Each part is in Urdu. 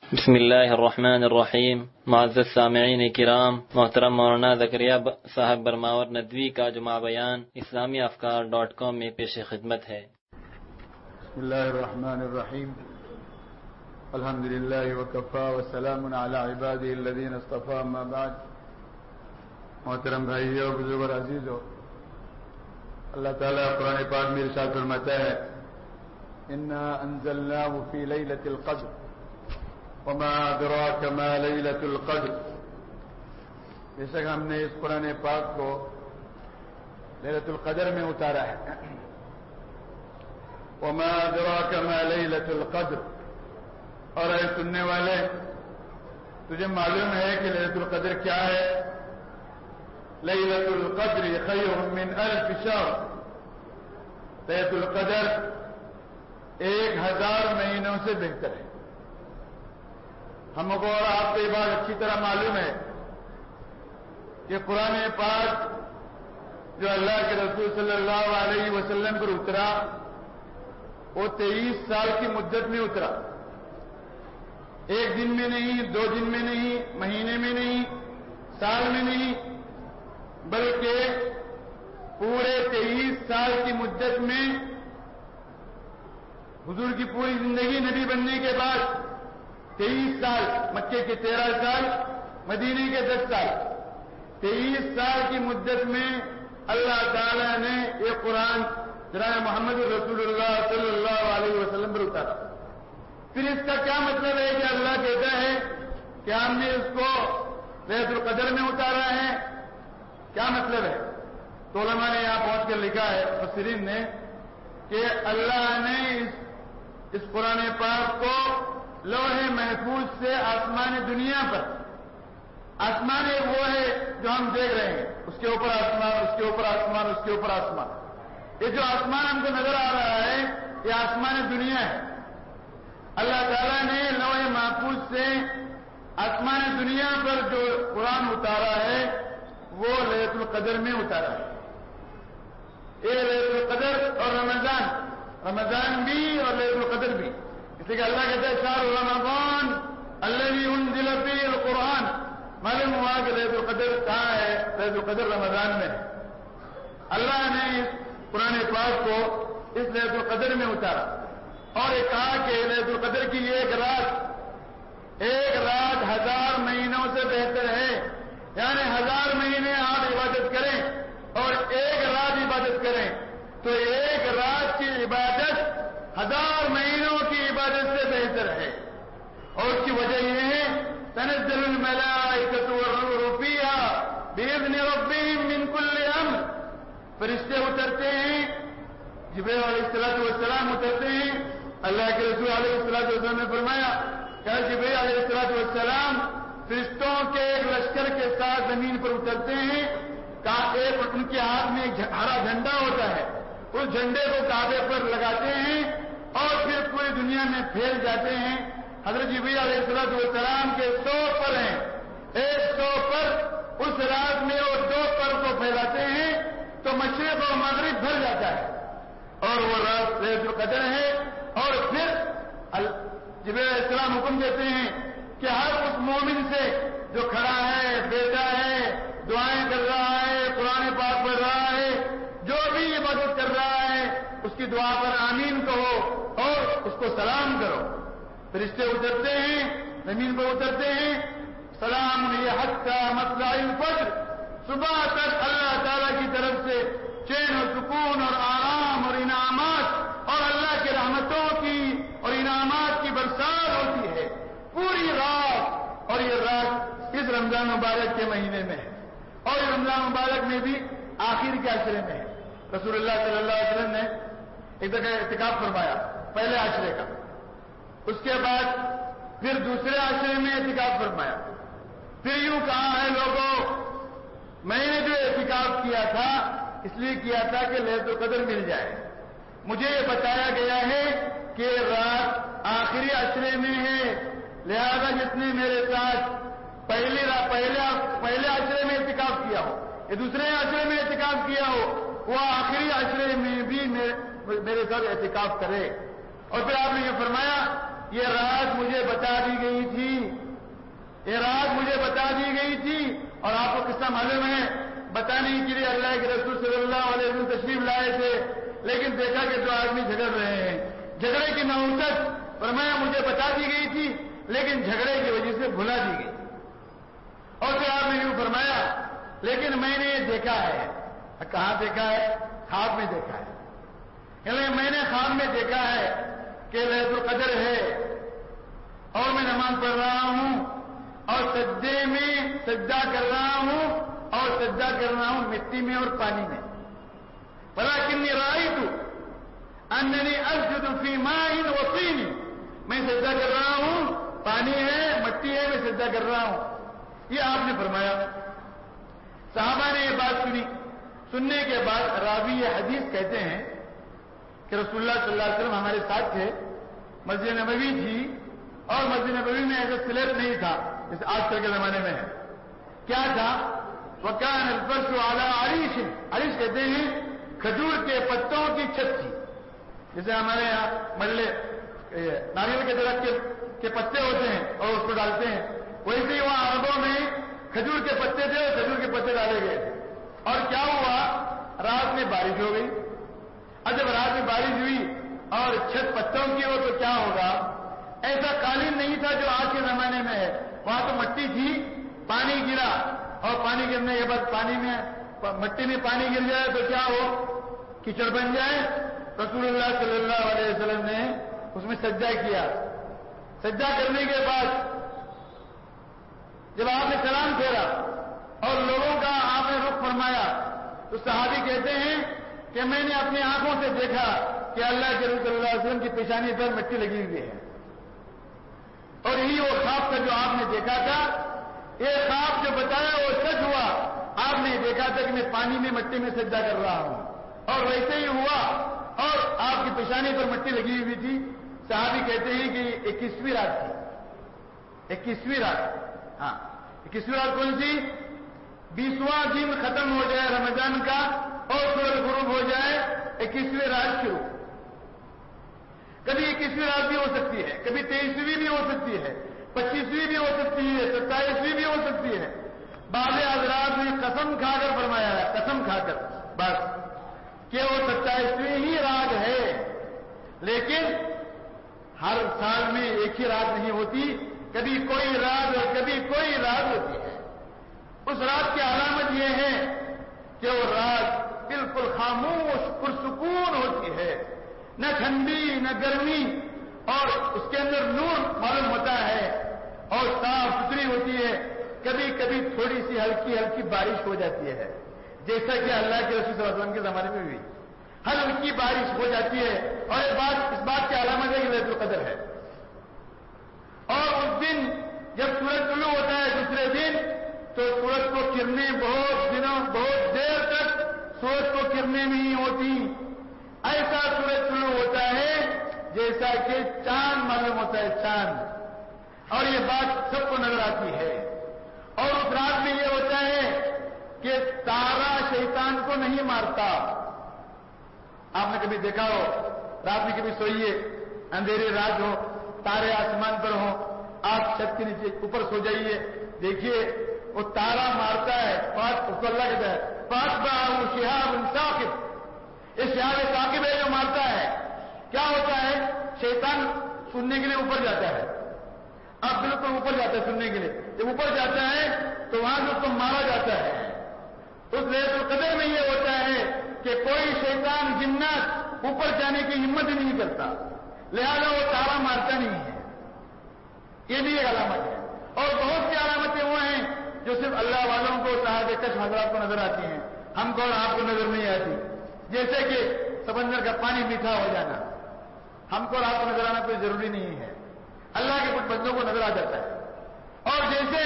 بسم اللہ الرحمن الرحیم۔ معزز سامعین کرام، محترم مولانا زکریا صاحب برماور ندوی کا جمعہ بیان اسلامی افکار.com میں پیش خدمت ہے۔ بسم اللہ الرحمن الرحیم، الحمد للہ وکفی وسلام علی عبادہ الذین اصطفی، اما بعد۔ محترم بھائیو، بزرگ اور عزیزو، اللہ تعالیٰ قرآن پاک میں ارشاد فرماتا ہے، انا انزلناہ فی لیلۃ القدر وما ادراک ما لیلۃ القدر۔ بے شک ہم نے اس قرآن پاک کو لیلۃ القدر میں اتارا ہے۔ وما ادراک ما لیلۃ القدر، اور اے سننے والے، تجھے معلوم ہے کہ لیلۃ القدر کیا ہے؟ لیلۃ القدر خیر من الف شہر، لیلۃ القدر 1000 مہینوں سے بہتر ہے۔ ہم کو اور آپ کو یہ بات اچھی طرح معلوم ہے کہ قرآن پاک جو اللہ کے رسول صلی اللہ علیہ وسلم پر اترا، وہ 23 سال کی مدت میں اترا۔ ایک دن میں نہیں، 2 دن میں نہیں، مہینے میں نہیں، سال میں نہیں، بلکہ پورے 23 سال کی مدت میں حضور کی پوری زندگی نبی بننے کے بعد 23 سال، مکے کے 13 سال، مدینے کے 10 سال، 23 سال کی مدت میں اللہ تعالیٰ نے یہ قرآن جناب محمد رسول اللہ صلی اللہ علیہ وسلم پر اتارا۔ پھر اس کا کیا مطلب ہے کہ اللہ کہتا ہے کہ ہم نے اس کو لیلۃ القدر میں اتارا ہے؟ کیا مطلب ہے؟ تو علماء نے یہاں پہنچ کر لکھا ہے، مفسرین نے، کہ اللہ نے اس قرآن پاک کو لوح محفوظ سے آسمان دنیا پر، آسمان وہ ہے جو ہم دیکھ رہے ہیں، اس کے اوپر آسمان، اس کے اوپر آسمان، اس کے اوپر آسمان، یہ جو آسمان ہم کو نظر آ رہا ہے یہ آسمان دنیا ہے۔ اللہ تعالیٰ نے لوح محفوظ سے آسمان دنیا پر جو قرآن اتارا ہے وہ لیلۃ القدر میں اتارا ہے۔ یہ لیلۃ القدر اور رمضان بھی اور لیلۃ القدر بھی، اس لیے کہ اللہ کہتا ہے شہر رمضان الذی انزل فیہ القرآن۔ معلوم ہوا کہ لیلۃ القدر کہاں ہے؟ لیلۃ القدر رمضان میں ہے۔ اللہ نے اس قرآن پاک کو اس لیلۃ القدر میں اتارا اور یہ کہا کہ لیلۃ القدر کی ایک رات 1000 مہینوں سے بہتر ہے، یعنی 1000 مہینے آپ عبادت کریں اور ایک رات عبادت کریں تو ایک رات کی عبادت 1000 مہینوں کی عبادت سے بہتر ہے۔ اور اس کی وجہ یہ ہے تنزل الملائکۃ والروح فیہا بإذن ربہم من کل امر، فرشتے اترتے ہیں، جبریل علیہ السلام اترتے ہیں۔ اللہ کے رسول علیہ السلام نے فرمایا کہ جبریل علیہ السلام فرشتوں کے ایک لشکر کے ساتھ زمین پر اترتے ہیں، ان کے ہاتھ میں ایک ہرا جھنڈا ہوتا ہے، اس جھنڈے کو کعبے پر لگاتے ہیں اور پھر پوری دنیا میں پھیل جاتے ہیں۔ حضرت جبریل علیہ السلام کے 100 پر ہیں، ایک 100 پر اس رات میں وہ 2 پر کو پھیلاتے ہیں تو مشرق اور مغرب بھر جاتا ہے، اور وہ رات لیلۃ القدر ہے۔ اور پھر جبریل علیہ السلام حکم دیتے ہیں کہ ہر اس مومن سے جو کھڑا ہے، بیٹھا ہے، دعائیں کر رہا ہے، قرآن پاک پڑھ رہا ہے، جو بھی عبادت کر رہا ہے، اس کی دعا پر آمین کہو اور اس کو سلام کرو۔ فرشتے اترتے ہیں، زمین پر اترتے ہیں، سلام یہ حتی مطلع الفجر، صبح تک اللہ تعالیٰ کی طرف سے چین و سکون اور آرام اور انعامات اور اللہ کی رحمتوں کی اور انعامات کی برسات ہوتی ہے پوری رات، اور یہ رات اس رمضان مبارک کے مہینے میں ہے، اور یہ رمضان مبارک میں بھی آخر کے عشرے میں ہے۔ رسول اللہ صلی اللہ علیہ وسلم نے ایک جگہ اعتکاف فرمایا پہلے عشرے کا، اس کے بعد پھر دوسرے عشرے میں اعتکاف فرمایا، پھر یوں کہا ہے لوگوں میں نے جو اعتکاف کیا تھا اس لیے کیا تھا کہ لیلۃ القدر مل جائے، مجھے یہ بتایا گیا ہے کہ رات آخری عشرے میں ہے، لہذا جس نے میرے ساتھ پہلے عشرے میں اعتکاف کیا ہو یا دوسرے عشرے میں اعتکاف کیا ہو وہ آخری عشرے میں بھی میرے ساتھ اعتکاف کرے۔ اور پھر آپ نے یہ فرمایا یہ رات مجھے بتا دی گئی تھی یہ رات مجھے بتا دی گئی تھی اور آپ کو قصہ معلوم ہے، بتانے کے لیے اللہ کے رسول صلی اللہ علیہ وسلم تشریف لائے تھے، لیکن دیکھا کہ دو آدمی جھگڑ رہے ہیں۔ جھگڑے کی نوعیت فرمایا مجھے بتا دی گئی تھی لیکن جھگڑے کی وجہ سے بھلا دی گئی، اور پھر آپ نے یوں فرمایا لیکن میں نے یہ دیکھا ہے۔ کہاں دیکھا ہے؟ خواب میں دیکھا ہے، یعنی میں نے خواب میں دیکھا ہے کہ لیلۃ القدر ہے اور میں نماز پڑھ رہا ہوں اور سجدے میں سجدہ کر رہا ہوں اور سجدہ کر رہا ہوں مٹی میں اور پانی میں۔ ولکنی رأیت اننی اسجد فی ماء و طین، میں سجدہ کر رہا ہوں، پانی ہے مٹی ہے، میں سجدہ کر رہا ہوں، یہ آپ نے فرمایا۔ صحابہ نے یہ بات سنی، سننے کے بعد راوی یہ حدیث کہتے ہیں کہ رسول اللہ صلی اللہ علیہ وسلم ہمارے ساتھ تھے، مسجد نبوی تھی اور مسجد نبوی میں ایسا سلیب نہیں تھا جیسے آج کل کے زمانے میں ہے۔ کیا تھا؟ وَكَانَ الْفَرْشُ عَلَىٰ عَرِيشٍ، عریش کہتے ہیں کھجور کے پتوں کی چھت تھی، جیسے ہمارے یہاں ملے ناریل کے درخت کے پتے ہوتے ہیں اور اس کو ڈالتے ہیں، ویسے ہی وہاں عربوں میں کھجور کے پتے تھے اور کھجور کے پتے ڈالے گئے تھے۔ اور کیا ہوا؟ رات میں بارش ہو گئی، اور جب رات میں بارش ہوئی اور چھت پتوں کی ہو تو کیا ہوگا؟ ایسا قالین نہیں تھا جو آج کے زمانے میں ہے، وہاں تو مٹی تھی، پانی گرا اور پانی گرنے کے بعد پانی میں مٹی میں پانی گر جائے تو کیا ہو؟ کیچڑ بن جائے۔ رسول اللہ صلی اللہ علیہ وسلم نے اس میں سجدہ کیا، سجدہ کرنے کے بعد جب آپ نے سلام پھیرا اور لوگوں کا آپ نے رخ فرمایا تو صحابی کہتے ہیں کہ میں نے اپنی آنکھوں سے دیکھا کہ اللہ کے رسول صلی اللہ علیہ وسلم کی پیشانی پر مٹی لگی ہوئی ہے، اور یہی وہ خواب تھا جو آپ نے دیکھا تھا۔ یہ خواب جو بتایا وہ سچ ہوا، آپ نے دیکھا تھا کہ میں پانی میں مٹی میں سجدہ کر رہا ہوں اور ویسے ہی ہوا، اور آپ کی پیشانی پر مٹی لگی ہوئی تھی۔ صحابی کہتے ہیں کہ 21ویں رات تھی، 21ویں رات، ہاں 21ویں رات کون سی؟ 20واں دن ختم ہو جائے رمضان کا اور سورج غروب ہو جائے، 21ویں رات شروع۔ کبھی 21ویں رات بھی ہو سکتی ہے، کبھی 23ویں بھی ہو سکتی ہے، 25ویں بھی ہو سکتی ہے، 27ویں بھی ہو سکتی ہے۔ بعض حضرات نے قسم کھا کر فرمایا ہے، قسم کھا کر بس کہ وہ 27ویں ہی رات ہے، لیکن ہر سال میں ایک ہی رات نہیں ہوتی، کبھی کوئی رات اور کبھی کوئی رات ہوتی ہے۔ اس رات کی علامت یہ ہے کہ وہ رات بالکل خاموش پرسکون ہوتی ہے، نہ ٹھنڈی نہ گرمی، اور اس کے اندر نور معلوم ہوتا ہے اور صاف ستھری ہوتی ہے۔ کبھی کبھی تھوڑی سی ہلکی ہلکی بارش ہو جاتی ہے، جیسا کہ اللہ کے رسول صلی اللہ علیہ وسلم کے زمانے میں بھی ہلکی بارش ہو جاتی ہے، اور اس بات کی علامت ہے کہ لیلۃ القدر ہے۔ اور اس دن جب سورج طلوع ہوتا ہے دوسرے دن تو سورج کو کرنیں بہت دیر تک سورج کو کرنیں نہیں ہوتی، ایسا سورج طلوع ہوتا ہے جیسا کہ چاند معلوم ہوتا ہے، چاند، اور یہ بات سب کو نظر آتی ہے۔ اور اس رات میں یہ ہوتا ہے کہ تارا شیطان کو نہیں مارتا۔ آپ نے کبھی دیکھا ہو، رات میں کبھی سوئیے، اندھیری رات ہو، تارے آسمان پر ہوں، آپ چھت کے نیچے اوپر سو جائیے، دیکھیے وہ تارا مارتا ہے، اس کو اللہ کہتا ہے فَأَتْبَعَهُ شِهَابٌ ثَاقِبٌ، یہ شہاب ثاقب ہے جو مارتا ہے۔ کیا ہوتا ہے؟ شیطان سننے کے لیے اوپر جاتا ہے، اب بالکل اوپر جاتا ہے سننے کے لیے، جب اوپر جاتا ہے تو وہاں سے اس کو مارا جاتا ہے۔ اس لیلۃ القدر میں یہ ہوتا ہے کہ کوئی شیطان جنات اوپر جانے کی ہمت ہی نہیں کرتا، لہذا وہ تارا مارتا نہیں ہے۔ یہ بھی ایک علامت ہے، اور بہت سی علامتیں وہ ہیں جو صرف اللہ والوں کو، صحابہ کش حضرات کو نظر آتی ہیں، ہم کو اور آپ کو نظر نہیں آتی، جیسے کہ سمندر کا پانی میٹھا ہو جانا، ہم کو اور آپ کو نظر آنا کوئی ضروری نہیں ہے، اللہ کے کچھ بندوں کو نظر آ جاتا ہے۔ اور جیسے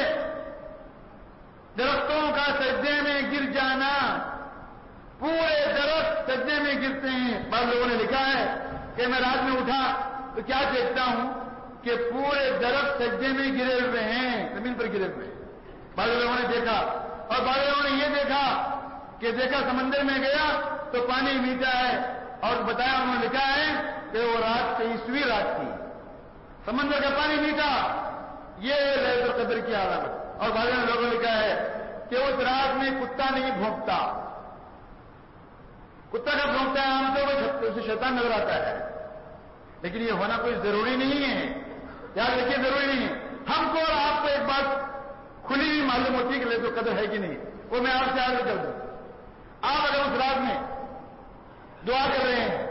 درختوں کا سجدے میں گر جانا، پورے درخت سجدے میں گرتے ہیں۔ بعض لوگوں نے لکھا ہے کہ میں رات میں اٹھا تو کیا دیکھتا ہوں کہ پورے درخت سجدے میں گرے ہوئے ہیں، زمین پر گرے ہوئے ہیں۔ بعض لوگوں نے دیکھا، اور بعض لوگوں نے یہ دیکھا کہ سمندر میں گیا تو پانی میٹھا ہے، اور بتایا انہوں نے لکھا ہے کہ وہ رات 23ویں رات تھی، سمندر کا پانی میٹھا، یہ لیلۃ القدر قدر کی علامت. اور بعض لوگوں نے کہا ہے کہ اس رات میں کتا نہیں بھونکتا. کتا کا بھونکتا ہے عام طور پر اسے شیطان نظر آتا ہے، لیکن یہ ہونا کوئی ضروری نہیں ہے. یاد رکھیے ضروری نہیں ہے. ہم کو اور آپ کو ایک بات کھلی ہوئی معلوم ہوتی ہے کہ لے تو قدر ہے کہ نہیں، وہ میں آپ سے عرض کر دوں. آپ اگر اس رات میں دعا کر رہے ہیں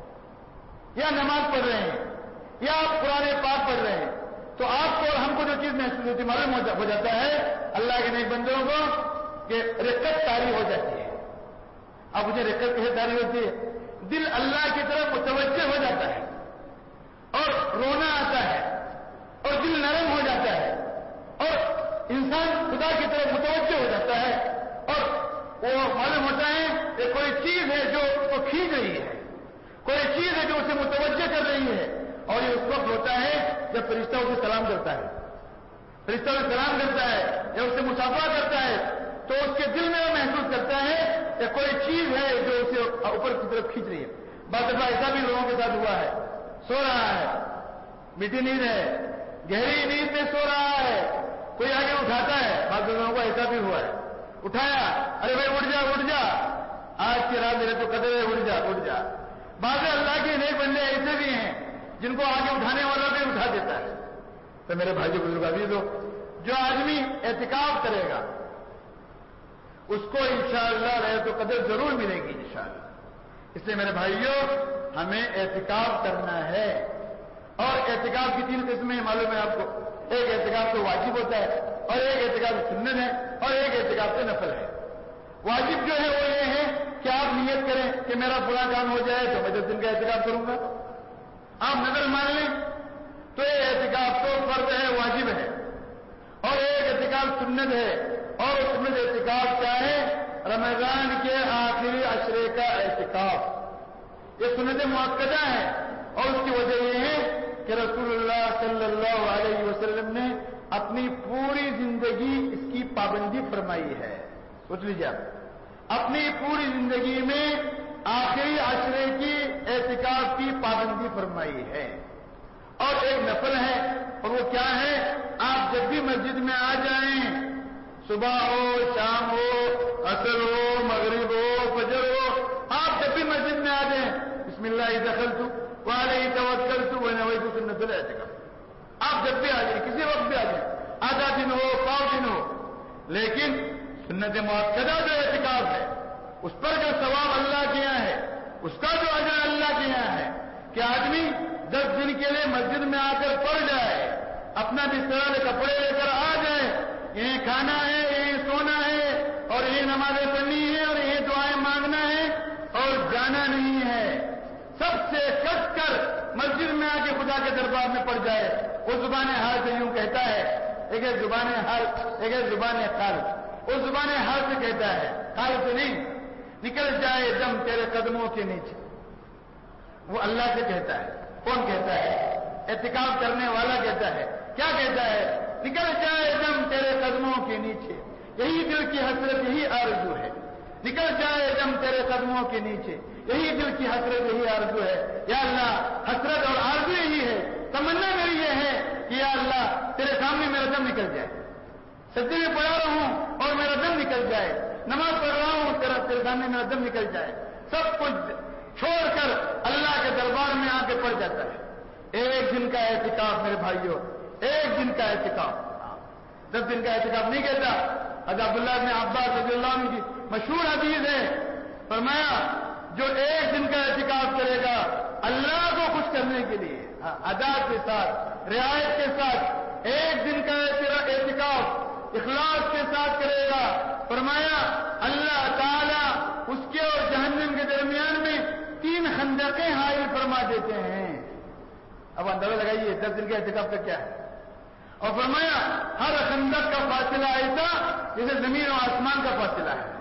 یا نماز پڑھ رہے ہیں یا آپ قرآن پاک پڑھ رہے ہیں تو آپ کو اور ہم کو جو چیز محسوس ہوتی معلوم ہو جاتا ہے اللہ کے نیک بندوں کو کہ رقت طاری ہو جاتی ہے. اب مجھے رقت کیسے طاری ہوتی ہے؟ دل اللہ کی طرف متوجہ ہو جاتا ہے اور رونا آتا ہے اور دل نرم ہو جاتا ہے اور انسان خدا کی طرف متوجہ ہو جاتا ہے اور وہ معلوم ہوتا ہے کہ کوئی چیز ہے جو اس کو کھینچ رہی ہے، کوئی چیز ہے جو اسے متوجہ کر رہی ہے. اور یہ اس وقت ہوتا ہے جب فرشتہ اسے سلام کرتا ہے، فرشتہ اسے سلام کرتا ہے یا اسے مصافحہ کرتا ہے تو اس کے دل میں وہ محسوس کرتا ہے کہ کوئی چیز ہے جو اسے اوپر کی طرف کھینچ رہی ہے. بعض دفعہ ایسا بھی لوگوں کے ساتھ ہوا ہے، سو رہا ہے، میٹھی نیند ہے، گہری نیند میں سو رہا ہے، کوئی آگے اٹھاتا ہے. بعض لوگوں کو ایسا بھی ہوا ہے، اٹھایا، ارے بھائی اٹھ جا، آج کی رات میرے تو قدر ہے، اٹھ جا. بعض اللہ کے نیک بندے ایسے بھی ہیں جن کو آگے اٹھانے والا بھی اٹھا دیتا ہے. تو میرے بھائی بزرگ عزیزو، جو آدمی اعتکاف کرے گا اس کو انشاءاللہ ليلۃ القدر ضرور ملے گی انشاءاللہ. اس لیے میرے بھائیوں ہمیں اعتکاف کرنا ہے. اور اعتکاف کی 3 قسمیں معلوم ہے آپ کو. ایک اعتکاف تو واجب ہوتا ہے اور ایک اعتکاف سنت ہے اور ایک اعتکاف تو نفل ہے. واجب جو ہے وہ یہ ہے کہ آپ نیت کریں کہ میرا فلاں کام ہو جائے تو میں 10 دن کا اعتکاف کروں گا. آپ نظر مان لیں تو یہ اعتکاف تو فرض ہے، واجب ہے. اور ایک اعتکاف سنت ہے اور اس میں اعتکاف کیا ہے؟ رمضان کے آخری عشرے کا اعتکاف. یہ سنت مؤکدہ ہے اور اس کی وجہ یہ ہے کہ رسول اللہ صلی اللہ علیہ وسلم نے اپنی پوری زندگی اس کی پابندی فرمائی ہے. سوچ لیجیے آپ، اپنی پوری زندگی میں آخری عشرے کی اعتکاف کی پابندی فرمائی ہے. اور ایک نفل ہے اور وہ کیا ہے؟ آپ جب بھی مسجد میں آ جائیں، صبح ہو، شام ہو، عصر ہو، مغرب ہو، فجر ہو، آپ جب بھی مسجد میں آ جائیں بسم اللہ دخلت وعلیہ توکلت ونویت سنت الاعتکاف. آپ جب بھی آ جائیں، کسی وقت بھی آ جائیں، آدھا دن ہو، پاؤ دن ہو، لیکن سنت مؤکدہ جو اعتکاف ہے اس پر کا ثواب اللہ کے یہاں ہے، اس کا جو اجر اللہ کے یہاں ہے کہ آدمی 10 دن کے لیے مسجد میں آ کر پڑ جائے، اپنا بستر لے کپڑے لے کر آ جائے، یہیں کھانا ہے، یہیں سونا ہے اور یہیں نمازیں پڑھنی ہے اور یہیں دعائیں مانگنا ہے اور جانا نہیں ہے. سب سے کٹ کر مسجد میں آ کے خدا کے دربار میں پڑ جائے. وہ زبان حال سے یوں کہتا ہے، ایک ہے زبان حال، ایک ہے زبان قال. وہ زبان حال سے کہتا ہے، قال سے نہیں. نکل جائے دم تیرے قدموں کے نیچے. وہ اللہ سے کہتا ہے. کون کہتا ہے؟ اعتکاف کرنے والا کہتا ہے. کیا کہتا ہے؟ نکل جائے دم تیرے قدموں کے نیچے. یہی دل کی حسرت، یہی آرزو ہے. نکل جائے دم تیرے قدموں کے نیچے، یہی دل کی حسرت، یہی آرزو ہے. یا اللہ، حسرت اور آرزو یہی ہے، تمنا میری یہ ہے کہ یا اللہ تیرے سامنے میرا دم نکل جائے، سجدے میں پڑا رہوں اور میرا دم نکل جائے، نماز پڑھ رہا ہوں تیرے سامنے میرا دم نکل جائے. سب کچھ چھوڑ کر اللہ کے دربار میں آ کے پڑ جاتا ہے. 1 دن کا اعتکاف میرے بھائیوں، 1 دن کا اعتکاف، 10 دن کا اعتکاف نہیں کہتا. حضرت عبداللہ بن عباس رضی اللہ عنہ کی مشہور حدیث ہے، فرمایا جو 1 دن کا اعتکاف کرے گا اللہ کو خوش کرنے کے لیے ادا کے ساتھ، رعایت کے ساتھ 1 دن کا اعتکاف اخلاص کے ساتھ کرے گا، فرمایا اللہ تعالی اس کے اور جہنم کے درمیان میں 3 خندقیں حائل فرما دیتے ہیں. اب اندازہ لگائیے 10 دن کے اعتکاف کا کیا ہے. اور فرمایا ہر خندق کا فاصلہ ایسا جیسے زمین اور آسمان کا فاصلہ ہے.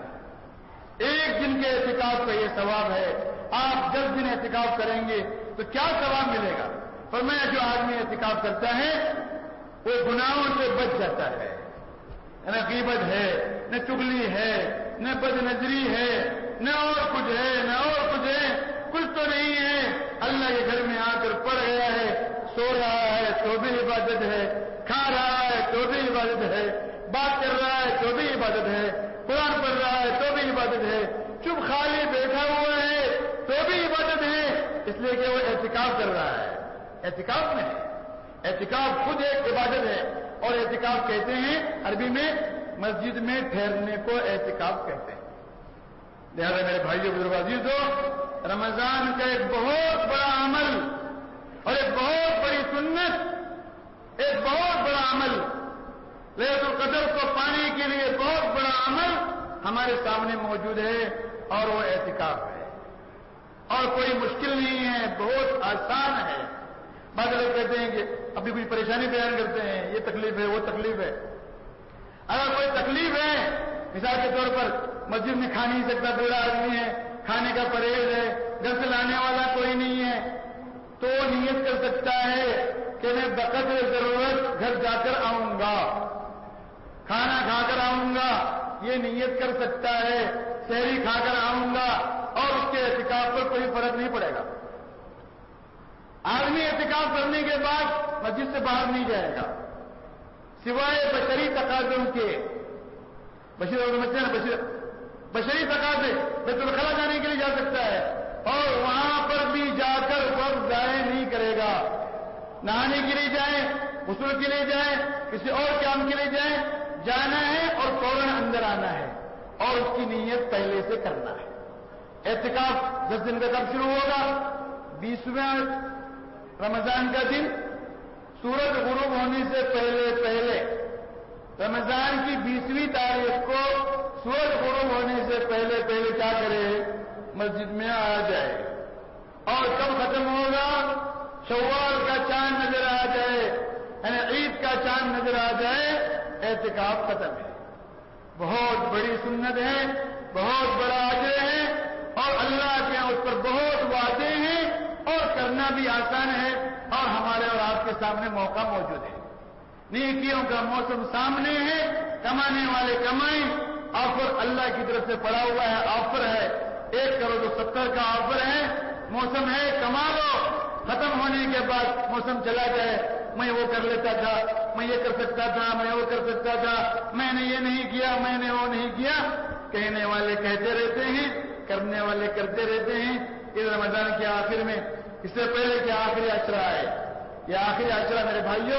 1 دن کے اعتکاف کا یہ ثواب ہے. آپ 10 دن اعتکاف کریں گے تو کیا ثواب ملے گا؟ فرمایا جو آدمی اعتکاف کرتا ہے وہ گناہوں سے بچ جاتا ہے. نہ غیبت ہے، نہ چغلی ہے، نہ بد نظری ہے، نہ اور کچھ ہے، نہ اور کچھ ہے، کچھ تو نہیں ہے. اللہ کے گھر میں آ کر پڑ گیا ہے، سو رہا ہے تو بھی عبادت ہے، کھا رہا ہے تو بھی عبادت عبادت ہے، بات کر رہا ہے تو بھی عبادت ہے، قرآن پڑھ رہا ہے تو بھی عبادت ہے، چپ خالی بیٹھا ہوا ہے تو بھی عبادت ہے، اس لیے کہ وہ اعتکاف کر رہا ہے۔ اعتکاف میں اعتکاف خود ایک عبادت ہے، اور اعتکاف کہتے ہیں عربی میں مسجد میں ٹھہرنے کو اعتکاف کہتے ہیں۔ لہذا میرے بھائیو بزرگ عزیزو، رمضان کا ایک بہت بڑا عمل اور ایک بہت بڑی سنت، ایک بہت بڑا عمل، لیلۃ القدر کو پانے کے لیے بہت بڑا عمل ہمارے سامنے موجود ہے، اور وہ اعتکاف ہے، اور کوئی مشکل نہیں ہے، بہت آسان ہے۔ بعض لوگ کہتے ہیں کہ ابھی کوئی پریشانی بیان کرتے ہیں، یہ تکلیف ہے وہ تکلیف ہے۔ اگر کوئی تکلیف ہے، مثال کے طور پر مسجد میں کھا نہیں سکتا بوڑھا آدمی ہے، کھانے کا پرہیز ہے، گھر سے لانے والا کوئی نہیں ہے، تو نیت کر سکتا ہے کہ میں بقدر ضرورت گھر جا کر آؤں گا، کھانا کھا کر آؤں گا، یہ نیت کر سکتا ہے، سحری کھا کر آؤں گا، اور اس کے اعتکاف پر کوئی فرق نہیں پڑے گا۔ آدمی اعتکاف کرنے کے بعد مسجد سے باہر نہیں جائے گا، سوائے بشری تقاضوں کے، بشری تقاضے، بیت الخلا جانے کے لیے جا سکتا ہے، اور وہاں پر بھی جا کر وقت ضائع نہیں کرے گا۔ نہانے کے لیے جائیں، غسل کے لیے جائیں، کسی اور کام کے لیے جائیں، جانا ہے اور فوراً اندر آنا ہے، اور اس کی نیت پہلے سے کرنا ہے۔ اعتکاف 10 دن کا کب شروع ہوگا؟ 20واں رمضان کا دن، سورج غروب ہونے سے پہلے رمضان کی 20ویں تاریخ کو سورج غروب ہونے سے پہلے کیا کرے؟ مسجد میں آ جائے، اور کب ختم ہوگا؟ شوال کا چاند نظر آ جائے، یعنی عید کا چاند نظر آ جائے، اعتکاف ختم ہے۔ بہت بڑی سنت ہے، بہت بڑا اجر ہے، اور اللہ کے اس پر بہت وعدے ہیں، اور کرنا بھی آسان ہے، اور ہمارے اور آپ کے سامنے موقع موجود ہے۔ نیکیوں کا موسم سامنے ہے، کمانے والے کمائیں، آفر اللہ کی طرف سے پڑا ہوا ہے، آفر ہے 1,70,00,000 کا آفر ہے، موسم ہے، کما لو۔ ختم ہونے کے بعد موسم چلا جائے، میں وہ کر لیتا تھا، میں یہ کر سکتا تھا، میں وہ کر سکتا تھا، میں نے یہ نہیں کیا، میں نے وہ نہیں کیا۔ کہنے والے کہتے رہتے ہیں، کرنے والے کرتے رہتے ہیں۔ اس رمضان کے آخر میں، اس سے پہلے کہ آخری عشرہ ہے، یہ آخری عشرہ میرے بھائیوں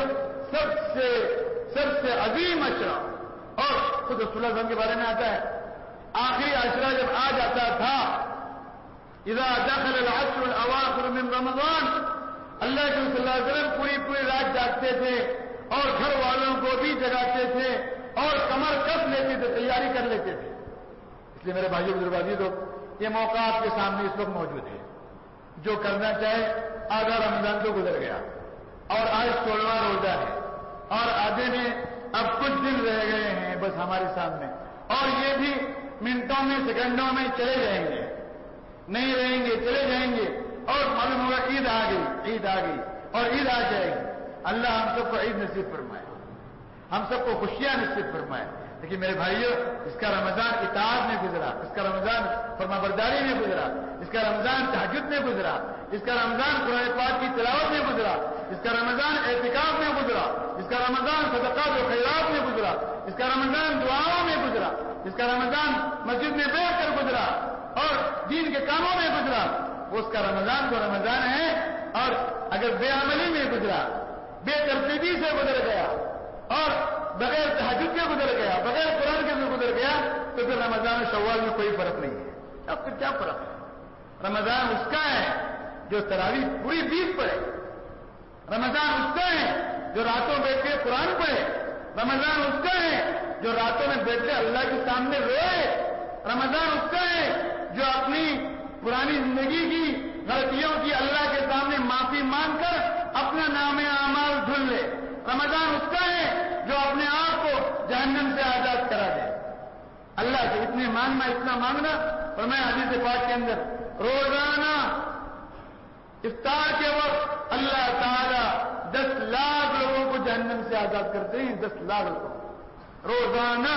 سب سے عظیم عشرہ، اور خود رسول اللہ صلی اللہ علیہ وسلم کے بارے میں آتا ہے، آخری عشرہ جب آ جاتا تھا، اذا دخل العشر الاواخر من رمضان، اللہ کے صلی اللہ علیہ وسلم پوری رات جاگتے تھے، اور گھر والوں کو بھی جگاتے تھے، اور کمر کس لیتے تھے، تیاری کر لیتے تھے۔ اس لیے میرے بھائیوں بزرگ عزیزو، یہ موقع آپ کے سامنے اس وقت موجود ہے۔ جو کرنا چاہے، آدھا رمضان تو گزر گیا، اور آج 16واں روزہ ہے، اور آدھے میں اب کچھ دن رہ گئے ہیں بس ہمارے سامنے، اور یہ بھی منٹوں میں سیکنڈوں میں چلے جائیں گے، نہیں رہیں گے، چلے جائیں گے، اور معلوم ہوگا عید آ گئی اور عید آ جائے گی۔ اللہ ہم سب کو عید نصیب فرمائے، ہم سب کو خوشیاں نصیب فرمائے۔ لیکن میرے بھائیوں، اس کا رمضان اطاعت میں گزرا، اس کا رمضان فرمانبرداری میں گزرا، اس کا رمضان تہجد میں گزرا، اس کا رمضان قرآن پاک کی تلاوت میں گزرا، اس کا رمضان اعتکاف میں گزرا، اس کا رمضان صدقات و خیرات میں گزرا، اس کا رمضان دعاؤں میں گزرا، اس کا رمضان مسجد میں بیٹھ کر گزرا، اور دین کے کاموں میں گزرا۔ وہ اس کا رمضان تو رمضان ہے، اور اگر بے عملی میں گزرا، بے ترتیبی سے گزر گیا، اور بغیر تہجد کے گزر گیا، بغیر قرآن کے گزر گیا، تو پھر رمضان و شوال میں کوئی فرق نہیں ہے۔ اب پھر کیا فرق ہے؟ رمضان اس کا ہے جو تراویح پوری 20 پڑھے، رمضان اس کا ہے جو راتوں بیٹھ کے قرآن پڑھے، رمضان اس کا ہے جو راتوں میں بیٹھ کے اللہ کے سامنے روئے، رمضان اس کا ہے جو اپنی پرانی زندگی کی غلطیوں کی اللہ کے سامنے معافی مانگ کر اپنا نام اعمال دھل لے، رمضان اس کا ہے جو اپنے آپ کو جہنم سے آزاد کرا دے۔ اللہ سے اتنا مانگنا، اور میں حدیث پاک کے اندر روزانہ افطار کے وقت اللہ تعالیٰ 10 لاکھ لوگوں کو جہنم سے آزاد کرتے ہیں، 10 لاکھ لوگوں روزانہ۔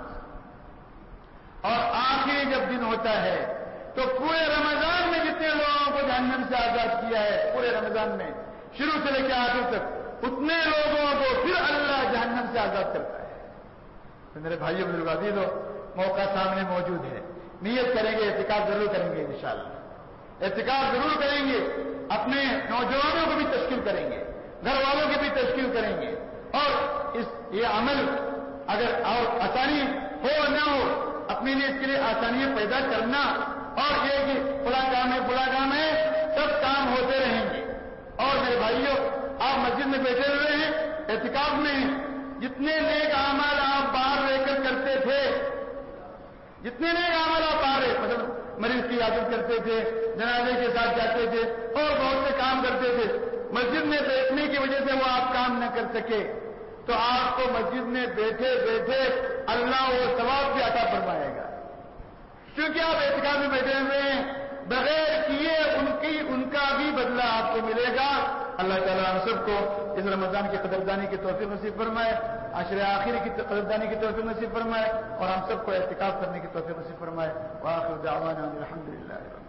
اور آخری جب دن ہوتا ہے تو پورے رمضان میں جتنے لوگوں کو جہنم سے آزاد کیا ہے، پورے رمضان میں شروع سے لے کے آخر تک، اتنے لوگوں کو پھر اللہ جہنم سے سے آزاد کرتا ہے. تو میرے بھائیوں بزرگوں عزیزو، موقع سامنے موجود ہے. نیت کریں گے، اعتکاف ضرور کریں گے انشاءاللہ. اعتکاف ضرور کریں گے، اپنے نوجوانوں کو بھی تشکیل کریں گے، گھر والوں کی بھی تشکیل کریں گے. اور یہ عمل اگر اور آسانی ہو نہ ہو، اپنے لیے اس کے لیے آسانیاں پیدا کرنا، اور یہ کہ فلاں کام ہے، سب کام ہوتے رہیں گے. اور میرے بھائیوں، آپ مسجد میں بیٹھے ہوئے ہیں، اعتکاف میں ہیں، جتنے نیک اعمال آپ باہر رہ کر کرتے تھے، جتنے نیک اعمال آپ باہر مطلب مریض کی عادت کرتے تھے، جنازے کے ساتھ جاتے تھے اور بہت سے کام کرتے تھے، مسجد میں بیٹھنے کی وجہ سے وہ آپ کام نہ کر سکے، تو آپ کو مسجد میں بیٹھے بیٹھے اللہ وہ ثواب بھی عطا فرمائے گا. کیونکہ آپ اعتکاف میں بیٹھے ہوئے ہیں، بغیر کیے ان کا بھی بدلہ آپ کو ملے گا. اللہ تعالیٰ ہم سب کو اس رمضان کی قدردانی کی توفیق نصیب فرمائے، عشر آخری کی قدردانی کی توفیق نصیب فرمائے، اور ہم سب کو اعتکاف کرنے کی توفیق نصیب فرمائے. وآخر دعوانا الحمدللہ.